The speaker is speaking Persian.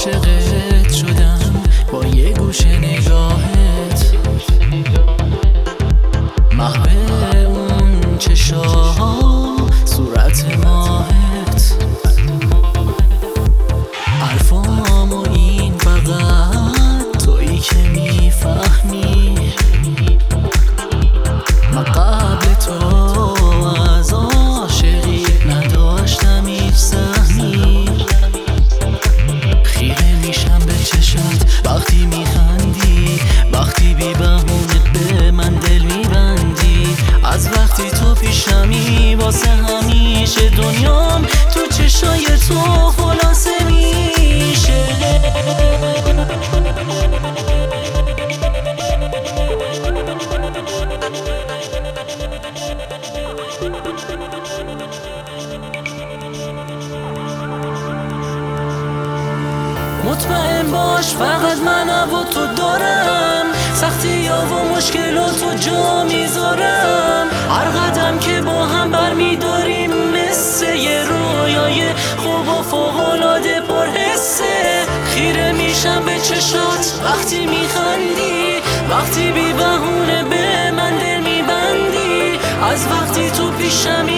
عاشقت شدم با یه گوشه نگاهت، محو اون چشاها صورت ماهت، حرفامو این فقط تویی که میفهمی. من قبل تو از عاشقیت نداشتم هیچ سهمی. خیره میشم به چشات وقتی میخندی، وقتی بی بهونه به من دل میبندی. از وقتی تو پیشمی واسه همیشه دنیام تو چشای تو خلاصه میشه. مطمئن باش فقط من و تو دارم، سختی ها و مشکلاتو جا میذارم. هر قدم که با هم برمیداریم مثل یه رویای خوب و فوق‌العاده پرحسه. خیره میشم به چشات وقتی میخندی، وقتی بی بهونه به من دل میبندی. از وقتی تو پیشمی